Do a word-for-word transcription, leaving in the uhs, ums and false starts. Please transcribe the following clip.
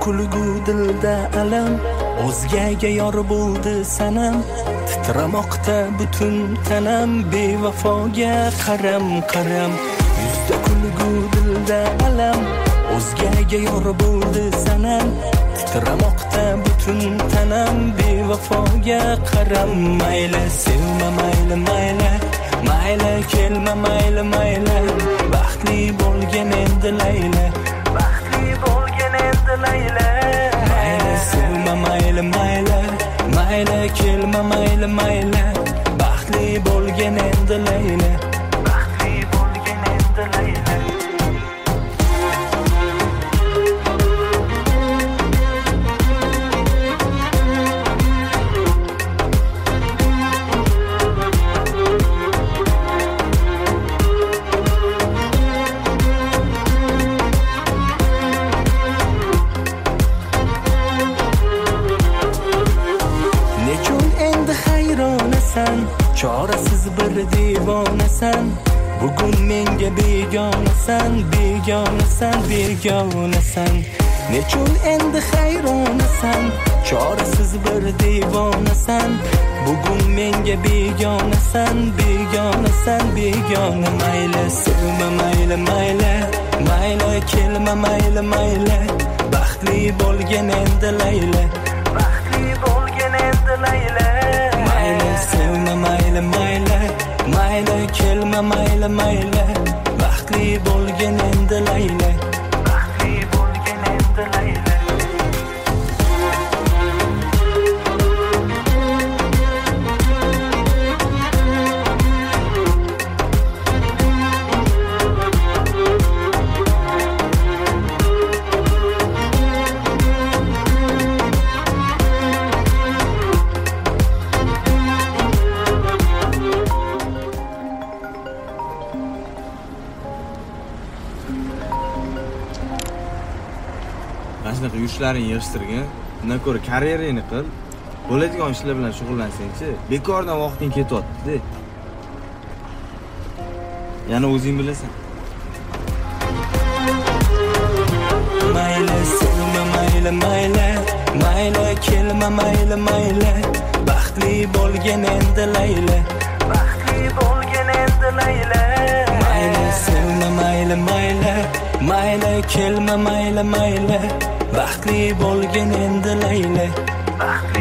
kulgu dilda alam, o'zgaga yor bo'ldi sanam, titramoqda butun tanam, bevafoga qaram qaram. Yuzda kulgu dilda alam, o'zgaga yor bo'ldi sanam, titramoqda butun tanam, bevafoga qaram. Mayli sevma mayli mayli, mayli kelma mayli mayli, baxtli bo'lgin endi Layla, baxtli bo'lgin endi Layla. Mayli sevma mayli mayli, mayli kelma mayli mayli, baxtli bo'lgin endi Layla, baxtli bo'lgin endi Layla. Chorasiz bir devonasan, bugun menga begonasan, begonasan, begonasan. Nechun endi hayronasan, chorasiz bir devonasan, bugun menga begonasan, begonasan, begona. Mayli sevma mayli mayli, mayli kelma mayli mayli, baxtli bo'lgin endi Layla, baxtli bo'lgin endi Layla. Mayli sevma mayli mayli, mayli kelma mayli mayli, baxtli bo'lgin endi Layla, baxtli bo'lgin endi Layla. Shunaqa yushlaring yig'ishtirgin, undan ko'ra karyerangni qil, bo'ladigan ishlar bilan shug'ullansang-chi. Bekordan vaqting ketyapti-da. Yana o'zing bilasan. Mayli sevma mayli mayli, mayli kelma mayli mayli, baxtli bo'lgin endi Layla, baxtli bo'lgin endi Layla. Mayli sevma mayli mayli, mayli kelma mayli mayli, baxtli bo'lgin endi Layla, baxtli